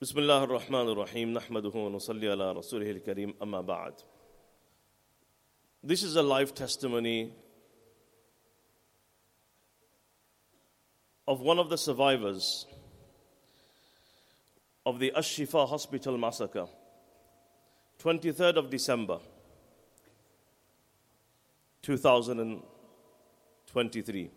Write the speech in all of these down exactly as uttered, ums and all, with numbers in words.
بسم الله الرحمن الرحيم نحمده ونصلي على رسوله الكريم أما بعد. This is a live testimony of one of the survivors of the Ash-Shifa Hospital massacre, twenty-third of December, two thousand twenty-three.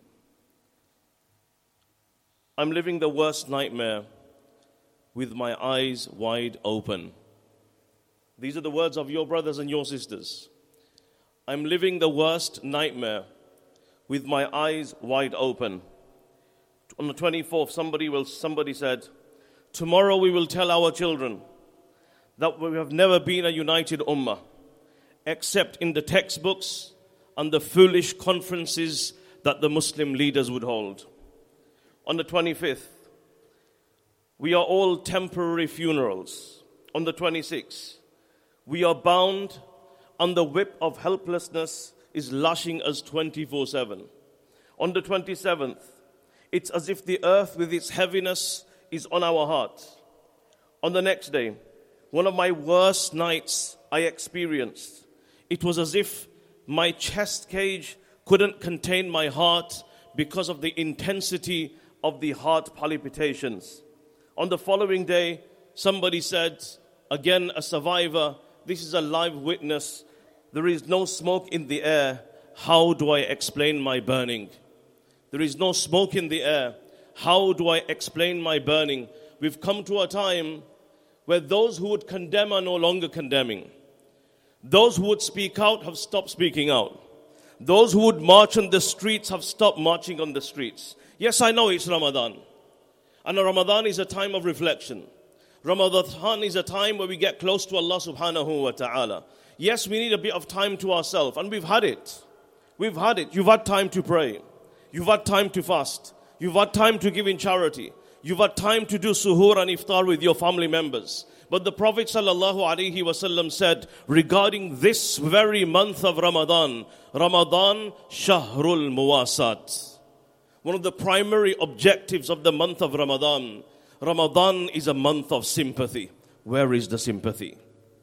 I'm living the worst nightmare with my eyes wide open. These are the words of your brothers and your sisters. I'm living the worst nightmare with my eyes wide open. On the twenty-fourth, somebody will somebody said, tomorrow we will tell our children that we have never been a united ummah, except in the textbooks and the foolish conferences that the Muslim leaders would hold. On the twenty-fifth, we are all temporary funerals. On the twenty-sixth, we are bound and the whip of helplessness is lashing us twenty-four seven. On the twenty-seventh, it's as if the earth with its heaviness is on our hearts. On the next day, one of my worst nights I experienced, it was as if my chest cage couldn't contain my heart because of the intensity of the heart palpitations. On the following day, somebody said, again a survivor, this is a live witness, there is no smoke in the air, how do I explain my burning? There is no smoke in the air, how do I explain my burning? We've come to a time where those who would condemn are no longer condemning. Those who would speak out have stopped speaking out. Those who would march on the streets have stopped marching on the streets. Yes, I know it's Ramadan. And Ramadan is a time of reflection. Ramadan is a time where we get close to Allah subhanahu wa ta'ala. Yes, we need a bit of time to ourselves, and we've had it. We've had it. You've had time to pray. You've had time to fast. You've had time to give in charity. You've had time to do suhoor and iftar with your family members. But the Prophet sallallahu alaihi wasallam said regarding this very month of Ramadan, Ramadan shahrul muwasat. One of the primary objectives of the month of Ramadan, Ramadan is a month of sympathy. Where is the sympathy?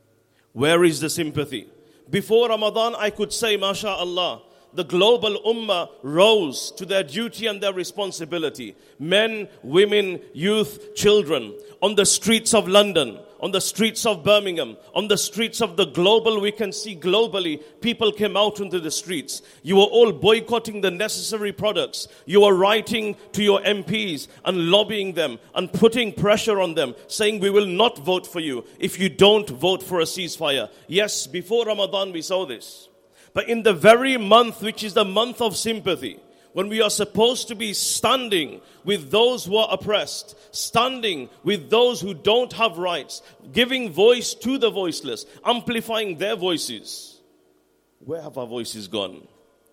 Where is the sympathy? Before Ramadan, I could say, MashaAllah, the global ummah rose to their duty and their responsibility. Men, women, youth, children, on the streets of London, on the streets of Birmingham, on the streets of the global, we can see globally, people came out into the streets. You were all boycotting the necessary products. You were writing to your M Ps and lobbying them and putting pressure on them, saying we will not vote for you if you don't vote for a ceasefire. Yes, before Ramadan we saw this. But in the very month, which is the month of sympathy, when we are supposed to be standing with those who are oppressed, standing with those who don't have rights, giving voice to the voiceless, amplifying their voices, where have our voices gone?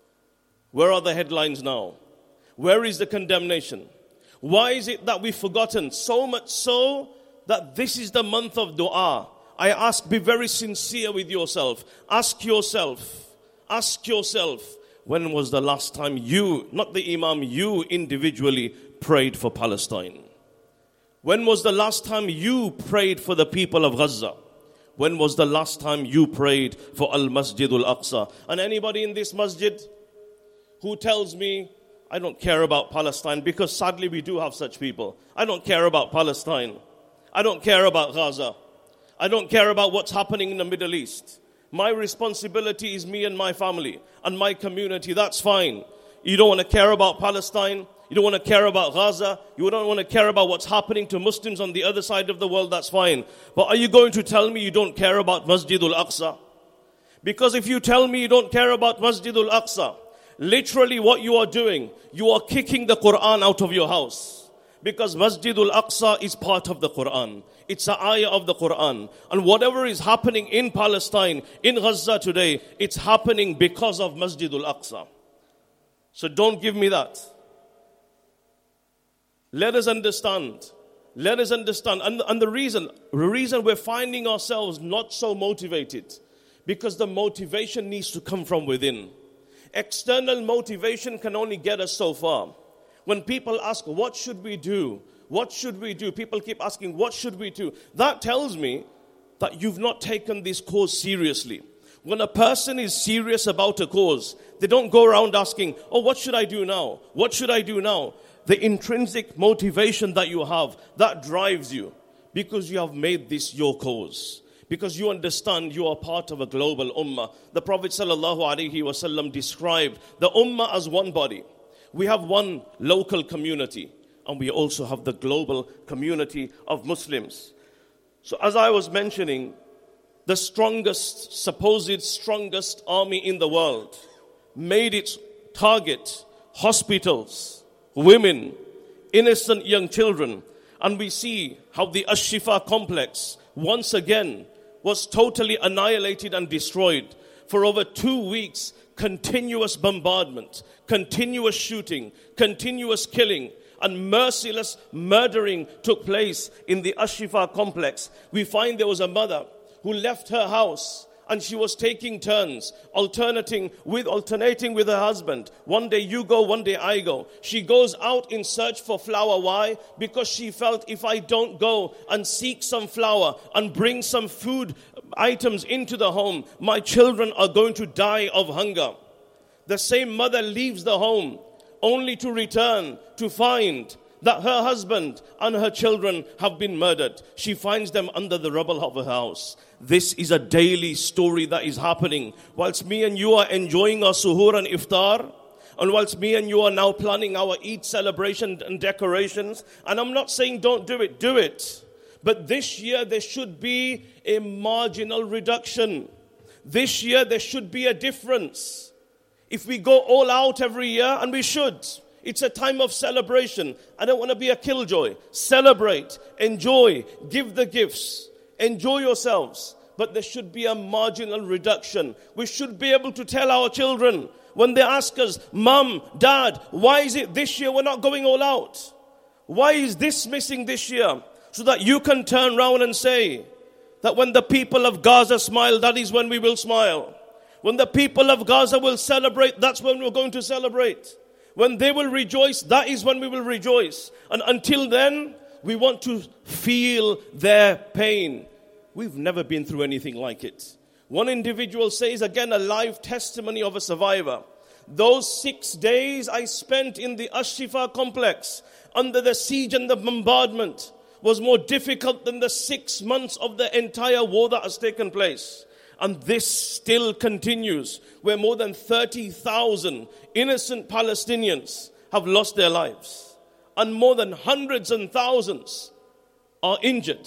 Where are the headlines now? Where is the condemnation? Why is it that we've forgotten? So much so that this is the month of dua. I ask, be very sincere with yourself. Ask yourself, ask yourself, when was the last time you, not the Imam, you individually prayed for Palestine? When was the last time you prayed for the people of Gaza? When was the last time you prayed for Al-Masjid Al-Aqsa? And anybody in this masjid who tells me, I don't care about Palestine, because sadly we do have such people. I don't care about Palestine. I don't care about Gaza. I don't care about what's happening in the Middle East. My responsibility is me and my family and my community. That's fine. You don't want to care about Palestine. You don't want to care about Gaza. You don't want to care about what's happening to Muslims on the other side of the world. That's fine. But are you going to tell me you don't care about Masjid Al-Aqsa? Because if you tell me you don't care about Masjid Al-Aqsa, literally what you are doing, you are kicking the Quran out of your house. Because Masjid Al-Aqsa is part of the Quran. It's an ayah of the Quran. And whatever is happening in Palestine, in Gaza today, it's happening because of Masjid Al-Aqsa. So don't give me that. Let us understand. Let us understand. And, and the reason, the reason we're finding ourselves not so motivated, because the motivation needs to come from within. External motivation can only get us so far. When people ask, what should we do? What should we do? People keep asking, what should we do? That tells me that you've not taken this cause seriously. When a person is serious about a cause, they don't go around asking, oh, what should I do now? What should I do now? The intrinsic motivation that you have, that drives you because you have made this your cause. Because you understand you are part of a global ummah. The Prophet sallallahu alaihi wasallam described the ummah as one body. We have one local community and we also have the global community of Muslims. So as I was mentioning, the strongest, supposed strongest army in the world made its target hospitals, women, innocent young children. And we see how the Ash-Shifa complex once again was totally annihilated and destroyed. For over two weeks, continuous bombardment, continuous shooting, continuous killing, and merciless murdering took place in the Ash-Shifa complex. We find there was a mother who left her house and she was taking turns, alternating with alternating with her husband. One day you go, one day I go. She goes out in search for flour. Why? Because she felt, if I don't go and seek some flour and bring some food items into the home, my children are going to die of hunger. The same mother leaves the home only to return to find that her husband and her children have been murdered. She finds them under the rubble of her house. This is a daily story that is happening. Whilst me and you are enjoying our suhoor and iftar, and whilst me and you are now planning our Eid celebration and decorations, and I'm not saying don't do it, do it. But this year there should be a marginal reduction. This year there should be a difference. If we go all out every year, and we should, it's a time of celebration. I don't want to be a killjoy. Celebrate, enjoy, give the gifts, enjoy yourselves. But there should be a marginal reduction. We should be able to tell our children when they ask us, Mom, Dad, why is it this year we're not going all out? Why is this missing this year? So that you can turn around and say that when the people of Gaza smile, that is when we will smile. When the people of Gaza will celebrate, that's when we're going to celebrate. When they will rejoice, that is when we will rejoice. And until then, we want to feel their pain. We've never been through anything like it. One individual says, again, a live testimony of a survivor. Those six days I spent in the Ash-Shifa complex under the siege and the bombardment was more difficult than the six months of the entire war that has taken place. And this still continues, where more than thirty thousand innocent Palestinians have lost their lives. And more than hundreds and thousands are injured.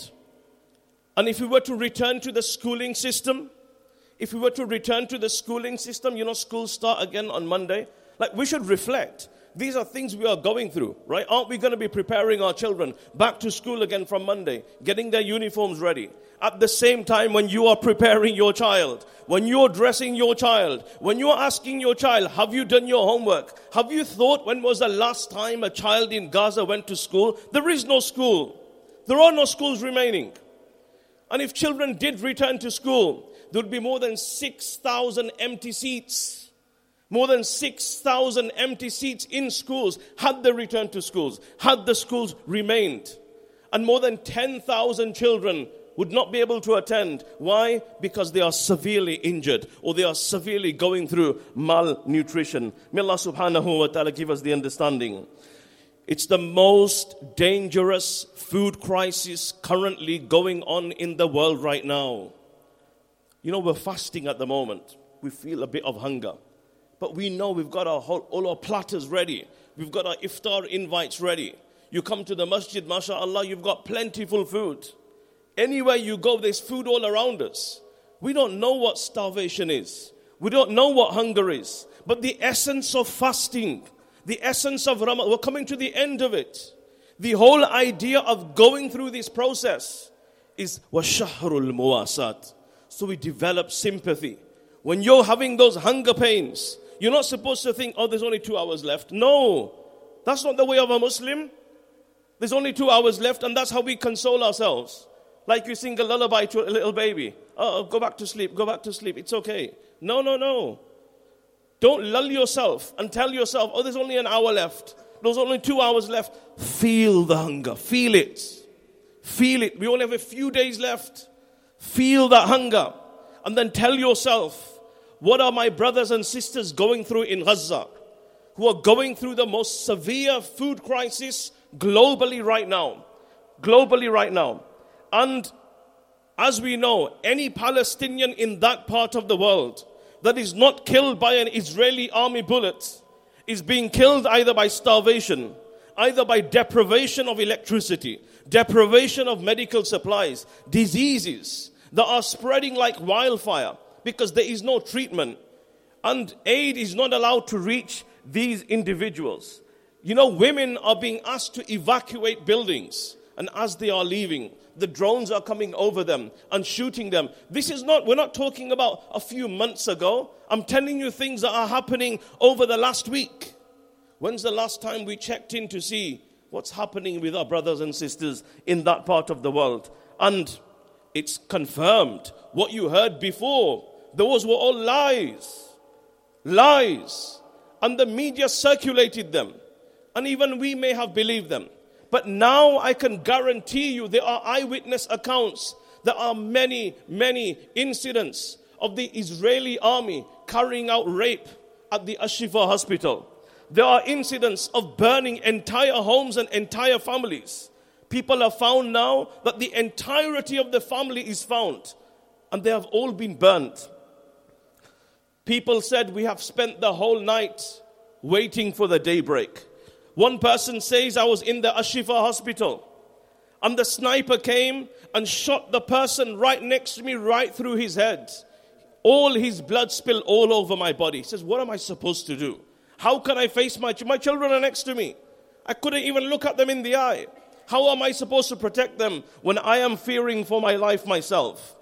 And if we were to return to the schooling system, if we were to return to the schooling system, you know, schools start again on Monday. Like, we should reflect. These are things we are going through, right? Aren't we going to be preparing our children back to school again from Monday, getting their uniforms ready? At the same time, when you are preparing your child, when you're dressing your child, when you're asking your child, have you done your homework? Have you thought when was the last time a child in Gaza went to school? There is no school. There are no schools remaining. And if children did return to school, there would be more than six thousand empty seats. More than six thousand empty seats in schools had they returned to schools, had the schools remained. And more than ten thousand children would not be able to attend. Why? Because they are severely injured or they are severely going through malnutrition. May Allah subhanahu wa ta'ala give us the understanding. It's the most dangerous food crisis currently going on in the world right now. You know, we're fasting at the moment. We feel a bit of hunger. But we know we've got our whole, all our platters ready. We've got our iftar invites ready. You come to the masjid, mashallah, you've got plentiful food. Anywhere you go, there's food all around us. We don't know what starvation is. We don't know what hunger is. But the essence of fasting, the essence of Ramadan, we're coming to the end of it. The whole idea of going through this process is وَشَهْرُ الْمُوَاسَاتِ. So we develop sympathy. When you're having those hunger pains, you're not supposed to think, oh, there's only two hours left. No, that's not the way of a Muslim. There's only two hours left, and that's how we console ourselves. Like you sing a lullaby to a little baby. Oh, go back to sleep, go back to sleep. It's okay. No, no, no. Don't lull yourself and tell yourself, oh, there's only an hour left. There's only two hours left. Feel the hunger. Feel it. Feel it. We only have a few days left. Feel that hunger. And then tell yourself, what are my brothers and sisters going through in Gaza, who are going through the most severe food crisis globally right now. Globally right now. And as we know, any Palestinian in that part of the world that is not killed by an Israeli army bullet is being killed either by starvation, either by deprivation of electricity, deprivation of medical supplies, diseases that are spreading like wildfire because there is no treatment. And aid is not allowed to reach these individuals. You know, women are being asked to evacuate buildings. And as they are leaving, the drones are coming over them and shooting them. This is not, we're not talking about a few months ago. I'm telling you things that are happening over the last week. When's the last time we checked in to see what's happening with our brothers and sisters in that part of the world? And it's confirmed what you heard before. Those were all lies. Lies. And the media circulated them. And even we may have believed them. But now I can guarantee you there are eyewitness accounts. There are many, many incidents of the Israeli army carrying out rape at the Ashifa hospital. There are incidents of burning entire homes and entire families. People have found now that the entirety of the family is found. And they have all been burnt. People said, we have spent the whole night waiting for the daybreak. One person says, I was in the Ashifa hospital and the sniper came and shot the person right next to me, right through his head. All his blood spilled all over my body. He says, what am I supposed to do? How can I face my children? My children are next to me. I couldn't even look at them in the eye. How am I supposed to protect them when I am fearing for my life myself?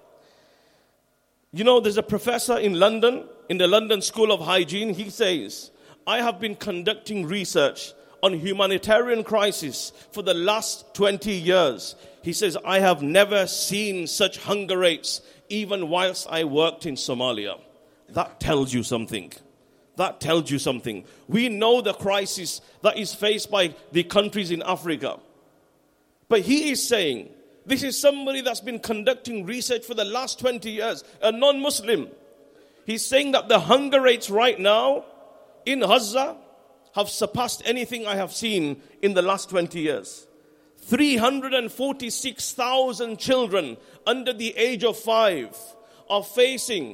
You know, there's a professor in London, in the London School of Hygiene. He says, I have been conducting research on humanitarian crisis for the last twenty years. He says, I have never seen such hunger rates, even whilst I worked in Somalia. That tells you something. That tells you something. We know the crisis that is faced by the countries in Africa. But he is saying, this is somebody that's been conducting research for the last twenty years, a non-Muslim. He's saying that the hunger rates right now in Gaza have surpassed anything I have seen in the last twenty years. three hundred forty-six thousand children under the age of five are facing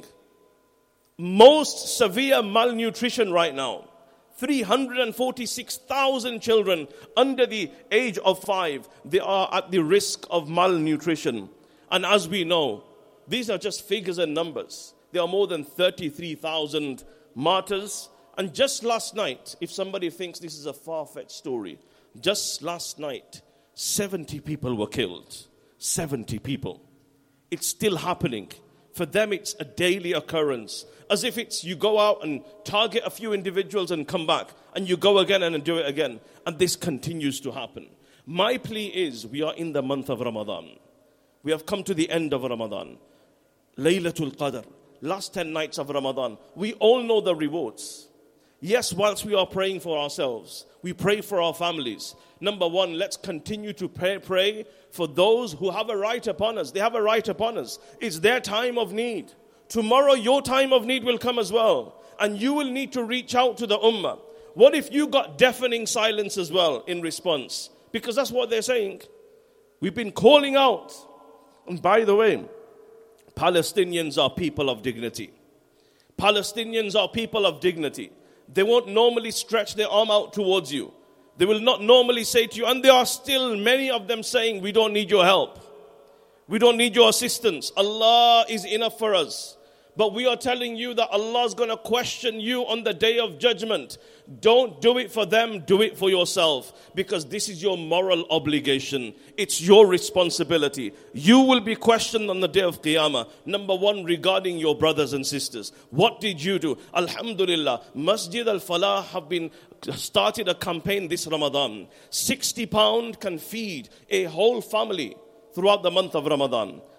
most severe malnutrition right now. three hundred forty-six thousand children under the age of five, they are at the risk of malnutrition. And as we know, these are just figures and numbers. There are more than thirty-three thousand martyrs. And just last night, if somebody thinks this is a far-fetched story, just last night, seventy people were killed. seventy people. It's still happening. For them, it's a daily occurrence. As if it's you go out and target a few individuals and come back. And you go again and do it again. And this continues to happen. My plea is, we are in the month of Ramadan. We have come to the end of Ramadan. Laylatul Qadr. Last ten nights of Ramadan. We all know the rewards. Yes, whilst we are praying for ourselves, we pray for our families. Number one, let's continue to pray, pray for those who have a right upon us. They have a right upon us. It's their time of need. Tomorrow, your time of need will come as well. And you will need to reach out to the ummah. What if you got deafening silence as well in response? Because that's what they're saying. We've been calling out. And by the way, Palestinians are people of dignity. Palestinians are people of dignity. They won't normally stretch their arm out towards you. They will not normally say to you, and there are still many of them saying, we don't need your help. We don't need your assistance. Allah is enough for us. But we are telling you that Allah is going to question you on the day of judgment. Don't do it for them, do it for yourself. Because this is your moral obligation. It's your responsibility. You will be questioned on the day of Qiyamah. Number one, regarding your brothers and sisters. What did you do? Alhamdulillah, Masjid Al-Falah have been started a campaign this Ramadan. sixty pounds can feed a whole family throughout the month of Ramadan.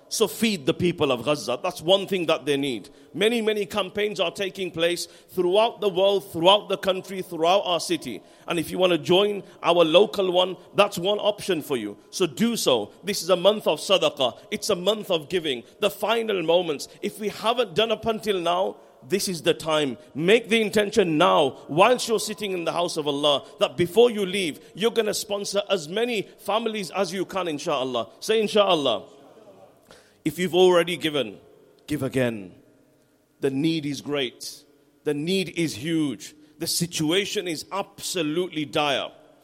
So feed the people of Gaza. That's one thing that they need. Many, many campaigns are taking place throughout the world, throughout the country, throughout our city. And if you want to join our local one, that's one option for you. So do so. This is a month of sadaqah. It's a month of giving. The final moments. If we haven't done up until now, this is the time. Make the intention now, whilst you're sitting in the house of Allah, that before you leave, you're going to sponsor as many families as you can, inshallah. Say inshallah. If you've already given, give again. The need is great. The need is huge. The situation is absolutely dire.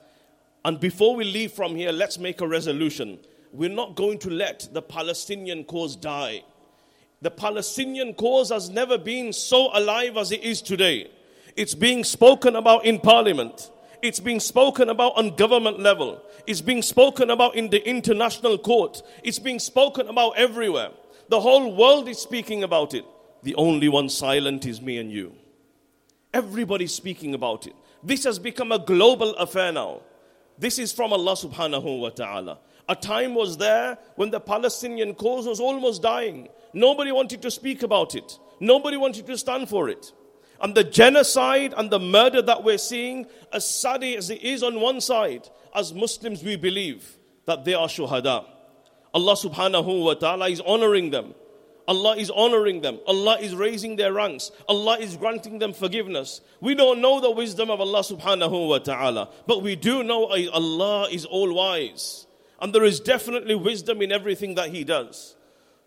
And before we leave from here, let's make a resolution. We're not going to let the Palestinian cause die. The Palestinian cause has never been so alive as it is today. It's being spoken about in parliament. It's being spoken about on government level. It's being spoken about in the international court. It's being spoken about everywhere. The whole world is speaking about it. The only one silent is me and you. Everybody's speaking about it. This has become a global affair now. This is from Allah subhanahu wa ta'ala. A time was there when the Palestinian cause was almost dying. Nobody wanted to speak about it. Nobody wanted to stand for it. And the genocide and the murder that we're seeing, as sad as it is on one side, as Muslims we believe that they are shuhada. Allah subhanahu wa ta'ala is honoring them. Allah is honoring them. Allah is raising their ranks. Allah is granting them forgiveness. We don't know the wisdom of Allah subhanahu wa ta'ala, but we do know Allah is all wise. And there is definitely wisdom in everything that He does.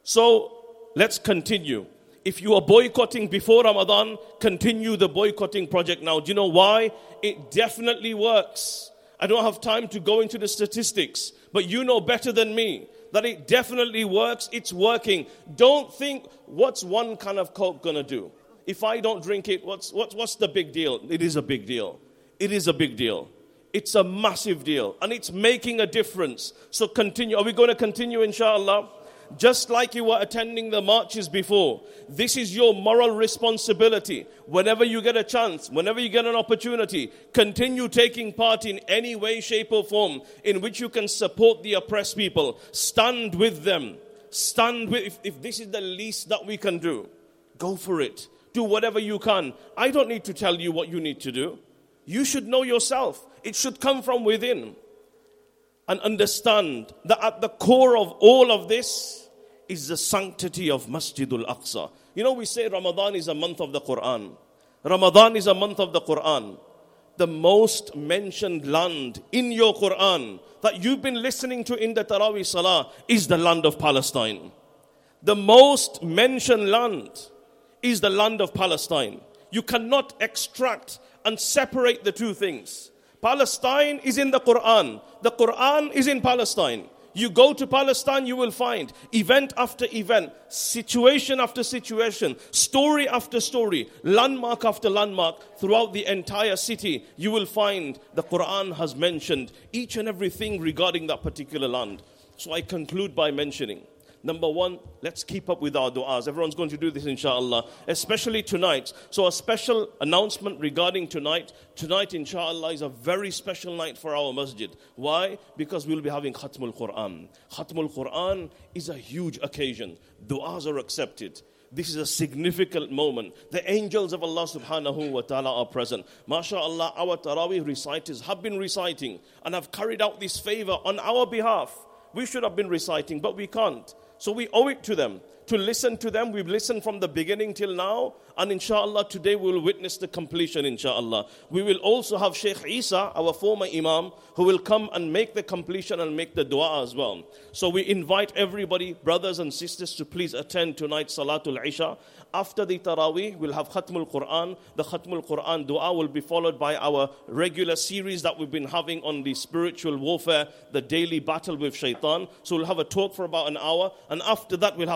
So let's continue. If you are boycotting before Ramadan, continue the boycotting project now. Do you know why? It definitely works. I don't have time to go into the statistics, but you know better than me that it definitely works. It's working. Don't think, what's one can of Coke going to do? If I don't drink it, what's, what's, what's the big deal? It is a big deal. It is a big deal. It's a massive deal. And it's making a difference. So continue. Are we going to continue, inshallah? Just like you were attending the marches before, this is your moral responsibility. Whenever you get a chance, whenever you get an opportunity, continue taking part in any way, shape or form in which you can support the oppressed people. Stand with them. Stand with, if, if this is the least that we can do, go for it. Do whatever you can. I don't need to tell you what you need to do. You should know yourself. It should come from within. And understand that at the core of all of this is the sanctity of Masjidul Aqsa. You know, we say Ramadan is a month of the Quran. Ramadan is a month of the Quran. The most mentioned land in your Quran that you've been listening to in the Taraweeh Salah is the land of Palestine. The most mentioned land is the land of Palestine. You cannot extract and separate the two things. Palestine is in the Quran. The Quran is in Palestine. You go to Palestine, you will find event after event, situation after situation, story after story, landmark after landmark throughout the entire city. You will find the Quran has mentioned each and everything regarding that particular land. So I conclude by mentioning, number one, let's keep up with our du'as. Everyone's going to do this, inshallah, especially tonight. So a special announcement regarding tonight. Tonight, inshallah, is a very special night for our masjid. Why? Because we'll be having Khatmul Quran. Khatmul Quran is a huge occasion. Du'as are accepted. This is a significant moment. The angels of Allah subhanahu wa ta'ala are present. MashaAllah, our Taraweeh reciters have been reciting and have carried out this favor on our behalf. We should have been reciting, but we can't. So we owe it to them to listen to them. We've listened from the beginning till now. And inshallah, today we will witness the completion, inshallah. We will also have Sheikh Isa, our former Imam, who will come and make the completion and make the dua as well. So we invite everybody, brothers and sisters, to please attend tonight's Salatul Isha. After the Taraweeh, we'll have Khatmul Quran. The Khatmul Quran dua will be followed by our regular series that we've been having on the spiritual warfare, the daily battle with shaitan. So we'll have a talk for about an hour. And after that, we'll have Qiyamul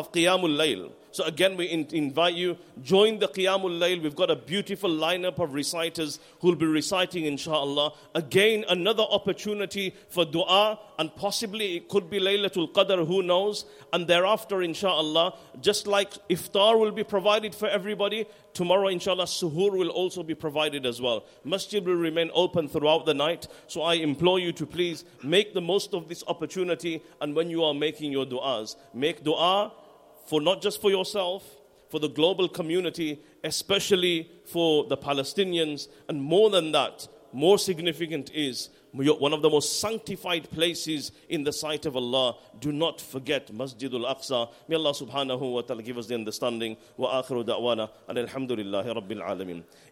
Qiyamul Layl. So again, we in- invite you, join the Qiyamul Layl. We've got a beautiful lineup of reciters who will be reciting, inshallah. Again, another opportunity for dua, and possibly it could be Laylatul Qadr, who knows. And thereafter, inshallah, just like iftar will be provided for everybody, tomorrow, inshallah, suhoor will also be provided as well. Masjid will remain open throughout the night. So I implore you to please make the most of this opportunity. And when you are making your du'as, make dua for not just for yourself, for the global community, especially for the Palestinians. And more than that, more significant is one of the most sanctified places in the sight of Allah. Do not forget Masjidul Aqsa. May Allah subhanahu wa ta'ala give us the understanding. Wa akhiru da'wana. And alhamdulillahi rabbil alameen.